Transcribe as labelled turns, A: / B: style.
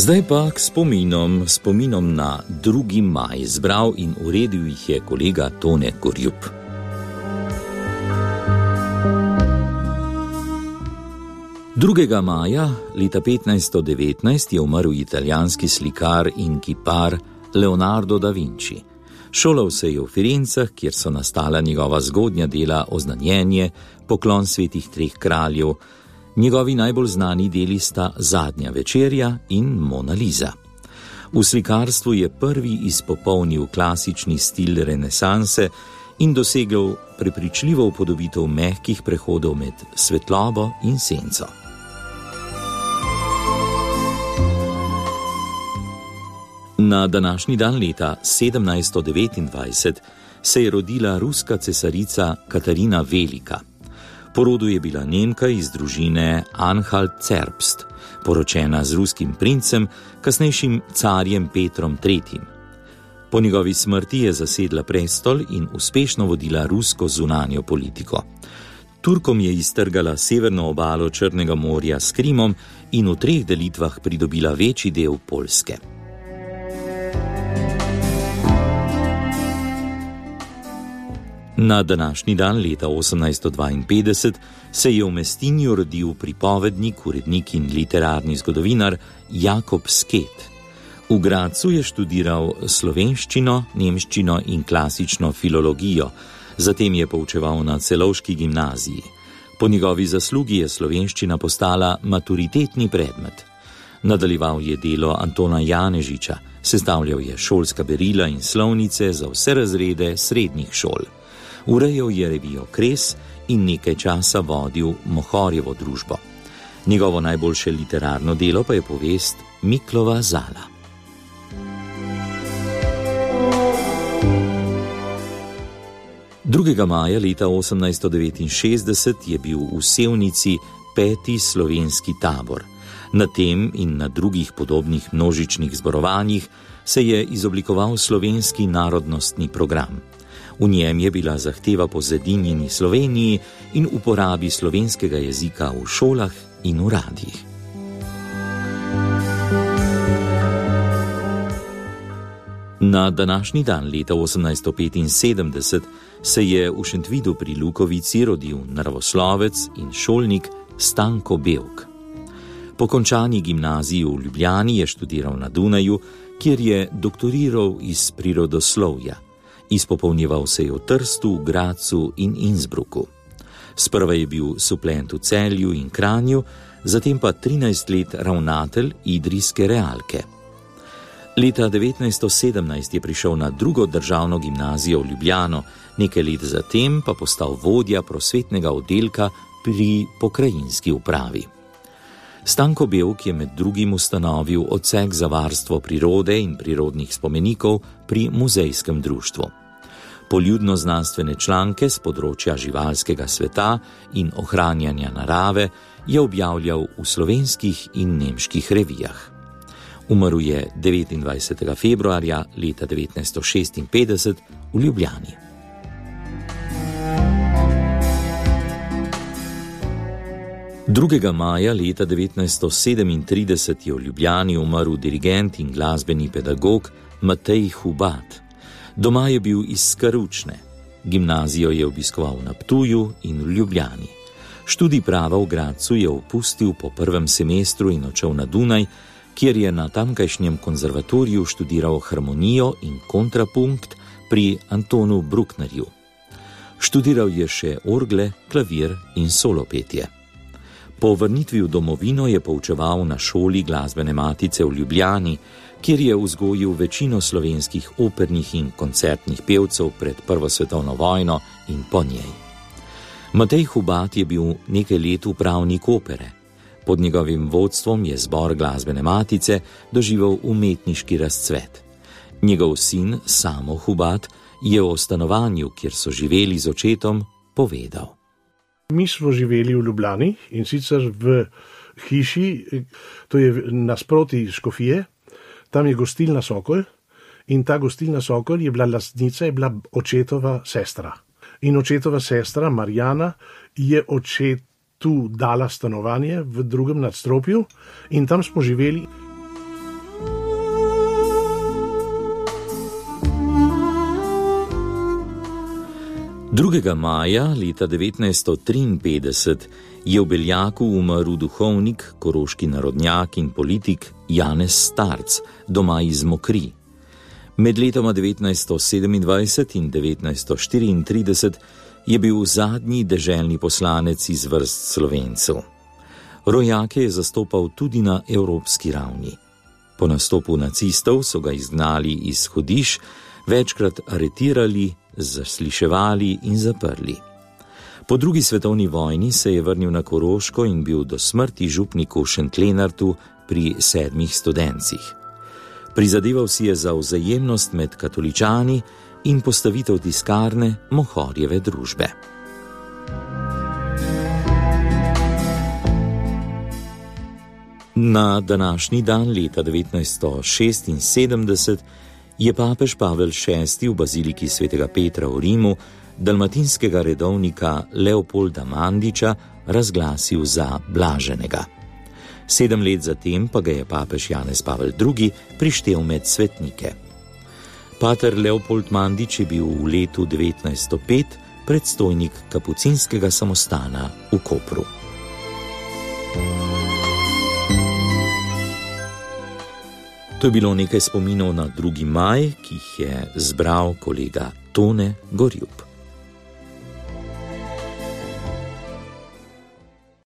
A: Zdaj pa k spominom na 2. maj. Zbral in uredil jih je kolega Tone Gorjup. Drugega maja leta 1519 je umrl italijanski slikar in kipar Leonardo da Vinci. Šolal se je v Firencah, kjer so nastala njegova zgodnja dela Oznanjenje, Poklon svetih 3 kraljev. Njegovi najbolj znani deli sta Zadnja večerja in Mona Lisa. V slikarstvu je prvi izpopolnil klasični stil renesanse in dosegel prepričljivo upodobitev mehkih prehodov med svetlobo in senco. Na današnji dan leta 1729 se je rodila ruska cesarica Katarina Velika. Po rodu je bila Nemka iz družine Anhalt-Zerbst, poročena z ruskim princem, kasnejšim carjem Petrom III. Po njegovi smrti je zasedla prestol in uspešno vodila rusko zunanjo politiko. Turkom je iztrgala severno obalo Črnega morja s Krimom in v 3 delitvah pridobila večji del Poljske. Na današnji dan leta 1852 se je v Mestinju rodil pripovednik, urednik in literarni zgodovinar Jakob Sket. V Gradcu je študiral slovenščino, nemščino in klasično filologijo, zatem je poučeval na Celovški gimnaziji. Po njegovi zaslugi je slovenščina postala maturitetni predmet. Nadaljeval je delo Antona Janežiča, sestavljal je šolska berila in slovnice za vse razrede srednjih šol. Urejal je revijo Kres in nekaj časa vodil Mohorjevo družbo. Njegovo najboljše literarno delo pa je povest Miklova Zala. Drugega maja leta 1869 je bil v Sevnici 5. slovenski tabor. Na tem in na drugih podobnih množičnih zborovanjih se je izoblikoval slovenski narodnostni program. V njem je bila zahteva po zedinjeni Sloveniji in uporabi slovenskega jezika v šolah in uradih. Na današnji dan leta 1875 se je v Šentvidu pri Lukovici rodil naravoslovec in šolnik Stanko Bevk. Po končani gimnaziji v Ljubljani je študiral na Dunaju, kjer je doktoriral iz prirodoslovja. Izpopolnjeval se je v Trstu, Gradcu in Innsbrucku. Sprva je bil suplent v Celju in Kranju, zatem pa 13 let ravnatelj idrijske realke. Leta 1917 je prišel na 2. državno gimnazijo v Ljubljano, nekaj let zatem pa postal vodja prosvetnega oddelka pri pokrajinski upravi. Stanko Bevk je med drugim ustanovil odsek za varstvo prirode in prirodnih spomenikov pri muzejskem društvu. Poljudno-znanstvene članke z področja živalskega sveta in ohranjanja narave je objavljal v slovenskih in nemških revijah. Umrl je 29. februarja leta 1956 v Ljubljani. Drugega maja leta 1937 je v Ljubljani umrl dirigent in glasbeni pedagog Matej Hubat. Doma je bil iz Skaručne. Gimnazijo je obiskoval na Ptuju in v Ljubljani. Študij prava v Gradcu je opustil po 1. semestru in odšel na Dunaj, kjer je na tamkajšnjem konzervatoriju študiral harmonijo in kontrapunkt pri Antonu Brucknerju. Študiral je še orgle, klavir in solopetje. Po vrnitvi v domovino je poučeval na šoli glasbene matice v Ljubljani, kjer je vzgojil večino slovenskih opernih in koncertnih pevcev pred Prvo svetovno vojno in po njej. Matej Hubat je bil nekaj let upravnik opere. Pod njegovim vodstvom je zbor glasbene matice doživel umetniški razcvet. Njegov sin Samo Hubat je o stanovanju, kjer so živeli z očetom, povedal.
B: Mi smo živeli v Ljubljani in sicer v hiši, to je nasproti škofije, tam je gostilna Sokol in ta gostilna Sokol je bila lastnica, je bila očetova sestra. In očetova sestra Marjana je očetu dala stanovanje v 2. nadstropju in tam smo živeli.
A: 2. maja leta 1953 je v Beljaku umrl duhovnik, koroški narodnjak in politik Janez Starc, doma iz Mokri. Med letoma 1927 in 1934 je bil zadnji deželni poslanec iz vrst Slovencev. Rojake je zastopal tudi na evropski ravni. Po nastopu nacistov so ga izgnali iz Hodiš, večkrat aretirali, zasliševali in zaprli. Po 2. svetovni vojni se je vrnil na Koroško in bil do smrti župnik v Šentlenartu pri 7 studencih. Prizadeval si je za vzajemnost med katoličani in postavitev tiskarne Mohorjeve družbe. Na današnji dan leta 1976 je papež Pavel VI v baziliki svetega Petra v Rimu dalmatinskega redovnika Leopolda Mandiča razglasil za blaženega. 7 let zatem pa ga je papež Janez Pavel II. Prištel med svetnike. Pater Leopold Mandič je bil v letu 1905 predstojnik kapucinskega samostana v Kopru. To je bilo nekaj spominov na 2. maj, ki jih je zbral kolega Tone Gorjup.